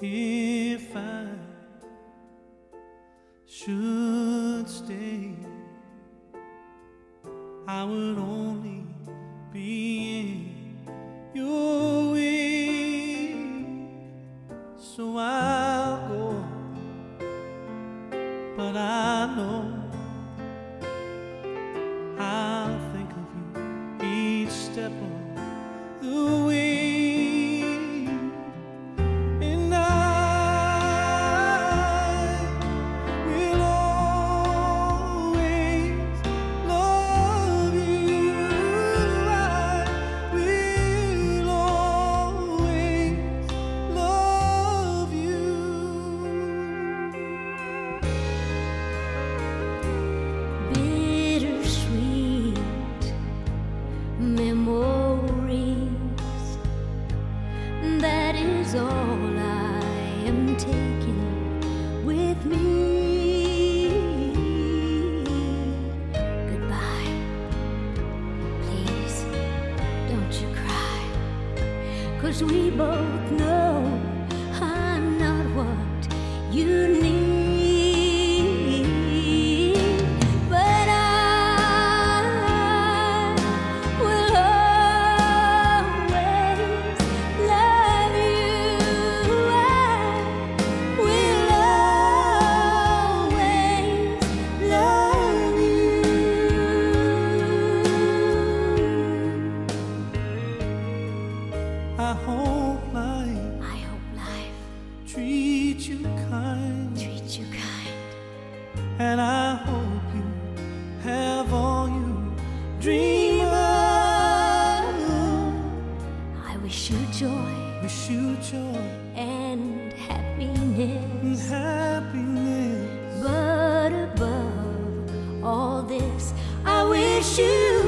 If I should stay, I would only be in your way. So I'll go, but I know I'll think of you each step of the way. Memories, that is all I am taking with me. Goodbye, please don't you cry, 'cause we both know I'm not what you need. I hope life treats you kind, and I hope you have all you dream of. I wish you joy, and happiness, but above all this, I wish you